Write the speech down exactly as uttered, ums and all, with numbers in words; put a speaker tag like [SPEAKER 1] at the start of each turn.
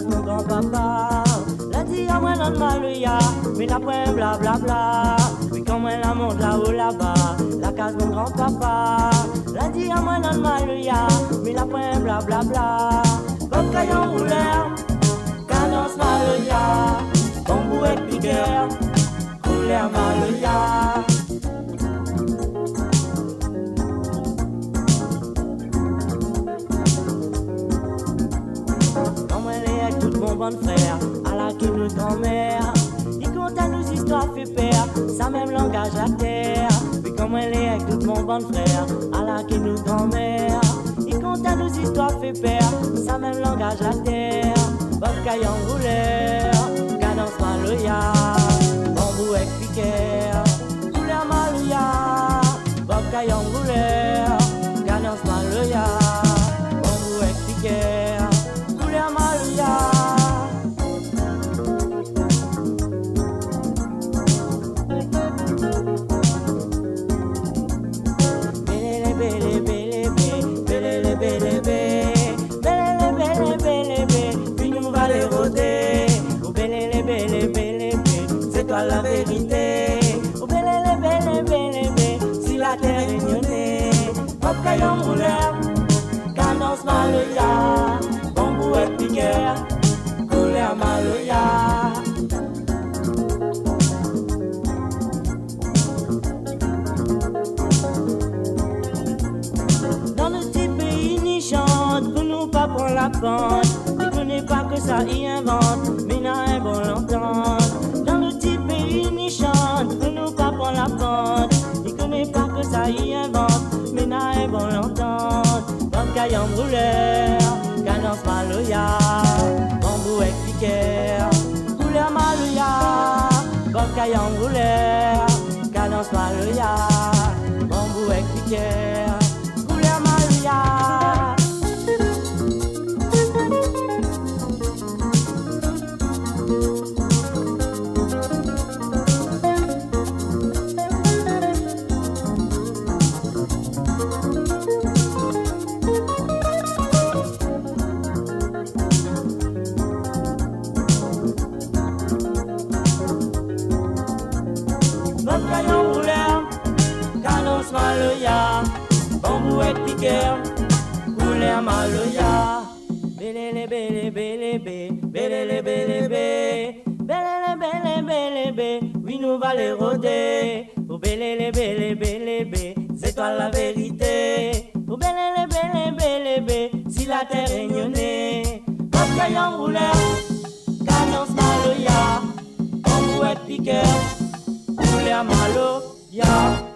[SPEAKER 1] case mon grand-papa. Lundi à moi dans le maluya, mais l'après blablabla. Oui, quand moi la monte là-haut là-bas, la case mon grand-papa. Lundi à moi dans le maluya, mais l'après blablabla. Comme caillon rouleur, cadence maluya. Bambou et piqueur, couleur maluya. Mon bon frère, à la qui nous grand-mère, il compte à nous histoires fait peur, ça même langage à terre. Puis comme elle est avec tout mon bon frère, à la qui nous grand-mère, il compte à nous histoires fait peur, ça même langage à terre. Bob caillon rouleur, cadence malouya, bambou avec piqueur, couleur malouya. Bob caillon rouleur, cadence malouya, bambou avec piqueur, couleur malouya. C'est toi la vérité. Oh belle, belle, belle, belle, si la terre est réunionnée. Pop caillon rouleur, cadence malouya, bambou et piqueur, couleur malouya. Dans le petit pays ni chante, pour nous pas prendre la pente. Ne connais pas que ça y invente, mais n'a un bon l'entendre. Dans le petit pays ni chante, pour nous pas prendre la pente. Ne connais pas que ça y invente, mais n'a un bon l'entendre. Comme caillon rouleur, cadence malouya, bambou et piqueur, couleur malouya. Comme caillon rouleur, cadence malouya, bambou et piqueur, couleur malouya. Bob caillon rouleur, cadence malouya, bambou et piqueur, couleur malouya. Bélé bélé bélé bé, bélé bélé bé, bélé bélé bélé bé, oui nous va les rôder. Oh bélé bélé bélé bé, c'est toi la vérité. Oh bélé bélé bélé bé, si la terre est réunionnée. Bob caillon rouleur, cadence malouya, bambou et piqueur, couleur malouya.